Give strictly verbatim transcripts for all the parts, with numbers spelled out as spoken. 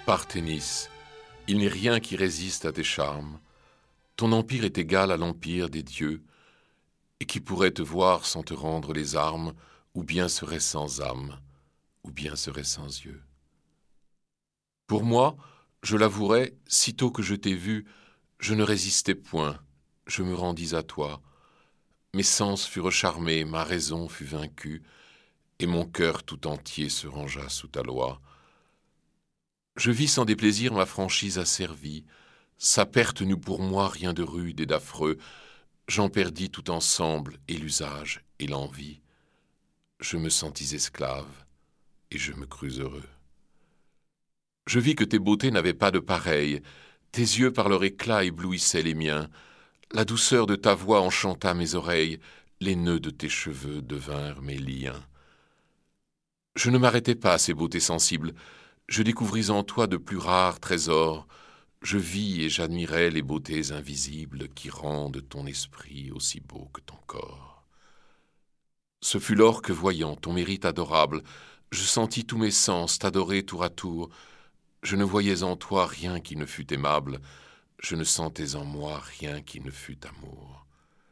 Parthénis, il n'est rien qui résiste à tes charmes. Ton empire est égal à l'empire des dieux, et qui pourrait te voir sans te rendre les armes, ou bien serait sans âme, ou bien serait sans yeux. Pour moi, je l'avouerai, sitôt que je t'ai vu, je ne résistais point, je me rendis à toi. Mes sens furent charmés, ma raison fut vaincue, et mon cœur tout entier se rangea sous ta loi. Je vis sans déplaisir ma franchise asservie, sa perte n'eut pour moi rien de rude et d'affreux, j'en perdis tout ensemble, et l'usage et l'envie. Je me sentis esclave, et je me crus heureux. Je vis que tes beautés n'avaient pas de pareil, tes yeux par leur éclat éblouissaient les miens, la douceur de ta voix enchanta mes oreilles, les nœuds de tes cheveux devinrent mes liens. Je ne m'arrêtai pas à ces beautés sensibles, je découvris en toi de plus rares trésors, je vis et j'admirais les beautés invisibles qui rendent ton esprit aussi beau que ton corps. Ce fut lors que, voyant ton mérite adorable, je sentis tous mes sens t'adorer tour à tour. Je ne voyais en toi rien qui ne fût aimable, je ne sentais en moi rien qui ne fût amour.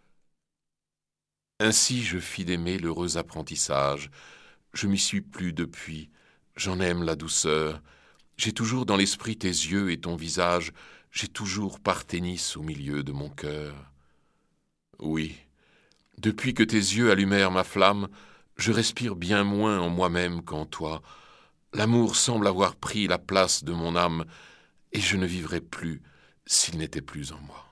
Ainsi je fis d'aimer l'heureux apprentissage, je m'y suis plu depuis, j'en aime la douceur, j'ai toujours dans l'esprit tes yeux et ton visage, j'ai toujours Parthénis au milieu de mon cœur. Oui, depuis que tes yeux allumèrent ma flamme, je respire bien moins en moi-même qu'en toi. L'amour semble avoir pris la place de mon âme, et je ne vivrais plus s'il n'était plus en moi.